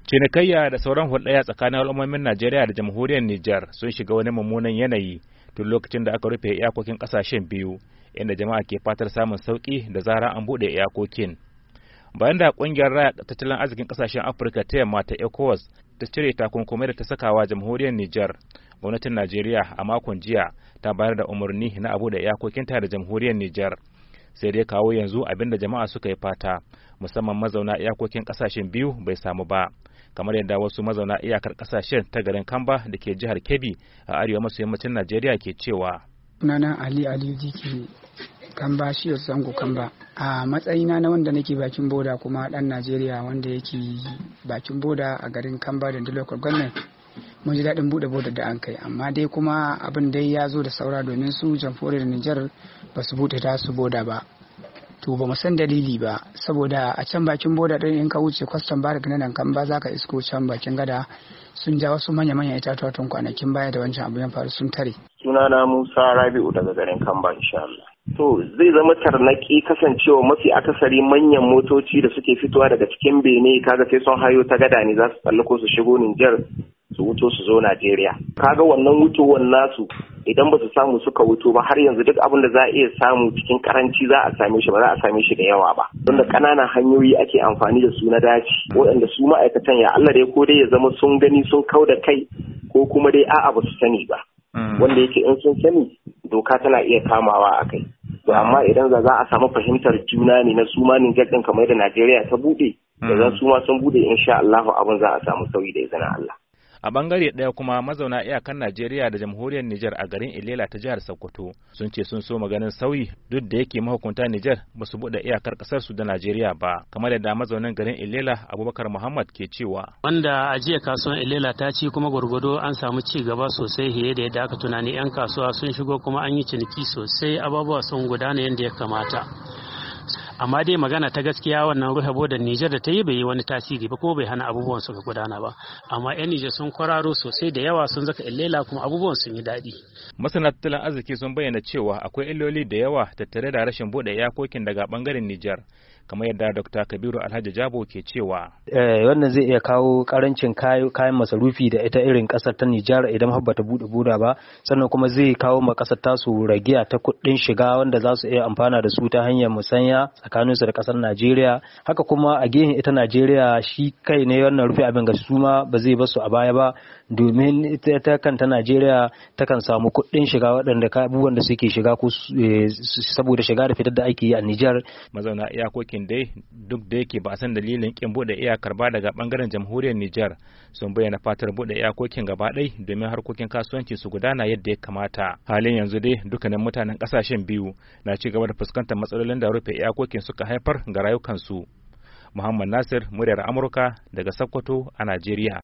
Cinikayya da sauran hulɗaya tsakanin al'ummomin Najeriya da jamhuriyar Nijar sun shiga wani mummunan yanayi tun lokacin da aka rufe iyakokin ƙasashen biyu, inda jama'a ke fatar samun sauƙi da zarar an buɗe iyakokin. Bayan da ƙungiyar raya tattalin arzikin ƙasashen Afirka ta yamma ta ECOWAS ta cire takunkumai da ta sakawa jamhuriyar Nijar, gwamnatin Najeriya a makon jiya ta bayar da umarni na a buɗe iyakokinta da jamhuriyar Nijar. Sai dai kawo yanzu abinda jama'a suka yi fata, musamman mazauna iyakokin ƙasashen biyu bai samu ba. Kamar yadda wasu mazauna iyakar kasashen ta garin Kamba da ke jihar Kebbi a arewa maso yammacin Najeriya ke cewa. Sunana Ali Diki Kamba shi zango Kamba. A matsayina na wanda nake bakin boda kuma dan Najeriya wanda yake bakin boda a garin Kamba da local government, mun ji daɗin buɗe bodar da an kai, amma dai kuma abin dai ya zo da saura domin su jamhuriyar Nijar ba su buɗe ta su boda ba. To ba mu san dalili ba, saboda a can bakin boda din in ka wuce kwastam ba daga nan kan ba za ka isko can bakin gada sun ja wasu manya-manyan itatuwa tun kwanakin baya da wancan abu ya faru sun tare. Sunana Musa Rabi'u daga garin Kamba insha Allah. To zai zama tarnaki kasancewa mafi akasari manyan motoci da suke fitowa daga cikin Benin kaga sai sun hayo ta gada ne za su tsallako su shigo Nijar su wuto su zo Najeriya. Kaga wannan wutowar nasu idan ba su samu suka wuto ba har yanzu duk abin da za a iya samu cikin karanci za a same shi, ba za a same shi da yawa ba. Don da ƙananan hanyoyi ake amfani da su na daji, waɗanda su ma'aikatan ya Allah dai ko dai ya zama sun gani sun kau da kai ko kuma dai a'a ba su sani ba. Wanda yake in sun sani doka tana iya kamawa a kai. To amma idan za a samu fahimtar juna ne na su ma Nijar ɗin kamar da Najeriya ta buɗe, da su ma sun buɗe insha Allah abin za a samu sauyi da izinin Allah. A bangare ɗaya kuma mazauna iyakan Najeriya da jamhuriyar Nijar a garin Ilela ta jihar Sokoto sun ce sun so maganin sauyi duk da yake mahukunta Nijar ba su buɗe iyakar ƙasar su da Najeriya ba, kamar yadda mazaunan garin Ilela Abubakar Muhammad ke cewa. Wanda a jiya kasuwan Ilela ta ci kuma gwargwado an samu ci gaba sosai fiye da yadda aka tunani, 'yan kasuwa sun shigo kuma an yi ciniki sosai, abubuwa sun gudana yadda ya kamata. Amma dai magana ta gaskiya wannan rufe bodar Nijar da ta yi bai yi wani tasiri ba, kuma bai hana abubuwan suka gudana ba. Amma 'yan Nijar sun kwararo sosai da yawa sun zaka Ilela kuma abubuwan sun yi daɗi. Masana tattalin arziki sun bayyana cewa akwai illoli da yawa tattare da rashin buɗe iyakokin daga bangaren Nijar, kamar yadda Dr. Kabiru Alhaji Jabo ke cewa. Wannan zai iya kawo karancin kayan masarufi da ita irin kasar ta Nijar idan har bata buɗe boda ba, sannan kuma zai kawo ma kasar tasu ragiya ta kuɗin shiga wanda za su iya amfana da su ta hanyar musanya tsakaninsu da kasar Najeriya. Haka kuma a gehen ita Najeriya shi kai ne wannan rufe abin ga su ma ba zai basu a baya ba, domin ita kanta Najeriya takan samu kuɗin shiga waɗanda abubuwan da suke shiga ko saboda shiga da fitar da ake yi a Nijar. Mazauna iyakokin dai duk da yake ba a san dalilin kin bude iyakar ba daga bangaren jamhuriyar Nijar, sun bayyana fatar bude iyakokin gaba ɗaya domin harkokin kasuwanci su gudana yadda ya kamata. Halin yanzu dai dukkanin mutanen kasashen biyu na ci gaba da fuskantar matsalolin da rufe iyakokin suka haifar ga rayukansu. Muhammad Nasir, muryar Amurka daga Sokoto a Najeriya.